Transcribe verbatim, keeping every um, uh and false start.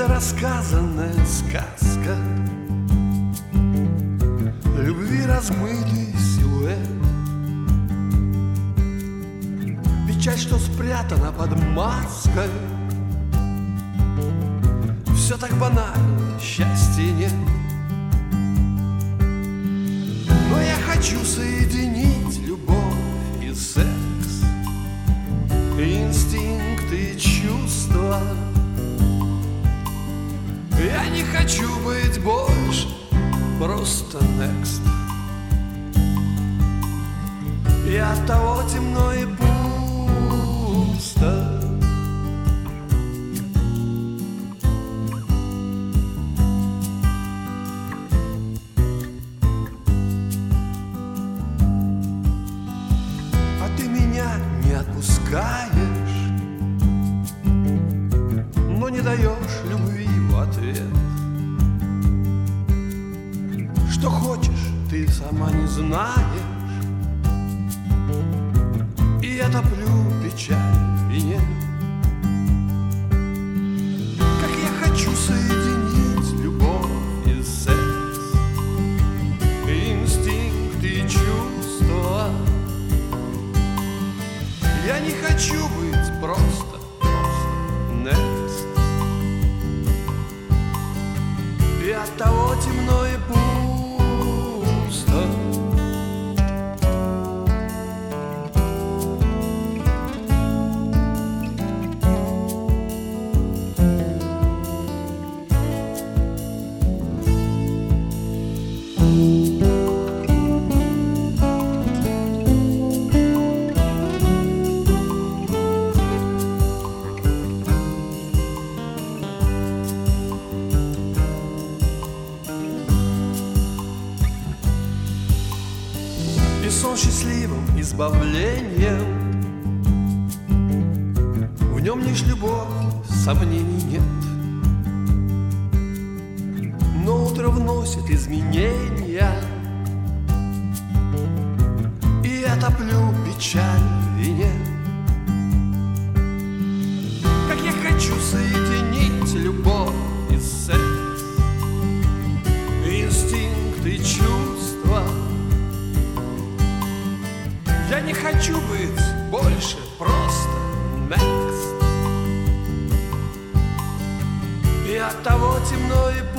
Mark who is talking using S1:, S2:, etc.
S1: недорассказанная сказка любви размытый силуэт, печаль, что спрятана под маской. Все так банально, счастья нет. Но я хочу соединить любовь и секс, инстинкт и чувства. Я не хочу быть больше просто next. И оттого темно и пусто. А ты меня не отпускаешь, но не даешь любви в ответ. Что хочешь, ты сама не знаешь. И я топлю печаль и нет. Как я хочу соединить любовь и секс, инстинкт и чувства. Я не хочу быть просто, просто next. И оттого темно и пусто. Сон счастливым избавлением, в нем лишь любовь, сомнений нет. Но утро вносит изменения, и я топлю печаль и нет. Как я хочу соединить любовь и секс, инстинкт и чувства. Я не хочу быть больше просто next. И оттого темно и